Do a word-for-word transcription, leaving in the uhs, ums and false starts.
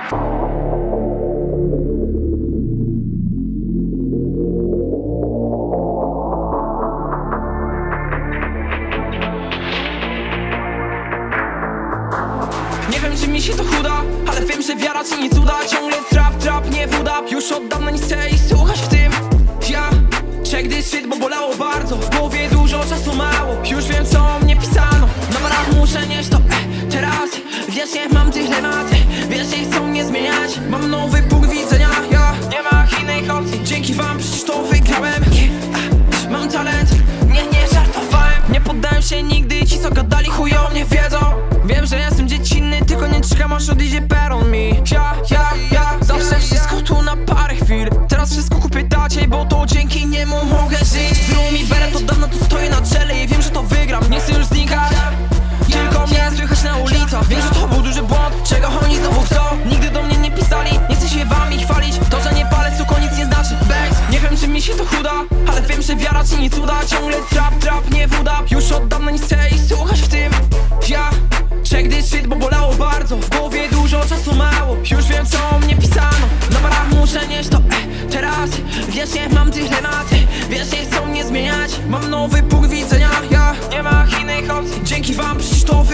Nie wiem, czy mi się to chuda, ale wiem, że wiara czyni cuda. Ciągle trap, trap, nie woda. Już od dawna nie chcę i słuchać w tym. Ja check this shit, bo bolało bardzo. W głowie dużo, czasu mało. Już wiem, co o mnie pisano. Na barach muszę nieść to, e, teraz. Wiesz, nie mam tych lat. Wiesz, nie chcą mnie zmieniać. Mam nowy punkt widzenia, ja nie ma innej opcji. Dzięki wam, przecież to wygrałem. yeah, Mam talent, nie, nie żartowałem. Nie poddałem się nigdy, ci co gadali chuj o mnie wiedzą. Wiem, że jestem dziecinny, tylko nie czekam aż odejdzie peron mi. Ja, ja, ja, zawsze wszystko tu na parę chwil. Teraz wszystko kupię taciej, bo to dzięki niemu mogę żyć. Zrób mi beret, od dawna tu stoję na czele i wiem, że to wygram. Nie chcę już znikać, tylko mnie słychać na ulicach. Wiem, że to był duży błąd, czego oni znowu chcą. Nigdy do mnie nie pisali, nie chcę się wami chwalić. To, że nie palę, cuko nic nie znaczy. Banks, nie wiem, czy mi się to chuda, ale wiem, że wiara czyni cuda. Ciągle trap, trap, nie woda. Już od dawna nie chcę i słuchać w tym. Ja check this shit, bo bolało bardzo. W głowie dużo, czasu mało. Już wiem, co o mnie pisano. Na barach muszę nieść to, e, teraz. Wiesz, nie mam tych lat. Wiesz, nie chcą mnie zmieniać. Mam nowy punkt widzenia, ja nie ma innej opcji. Dzięki wam, przecież to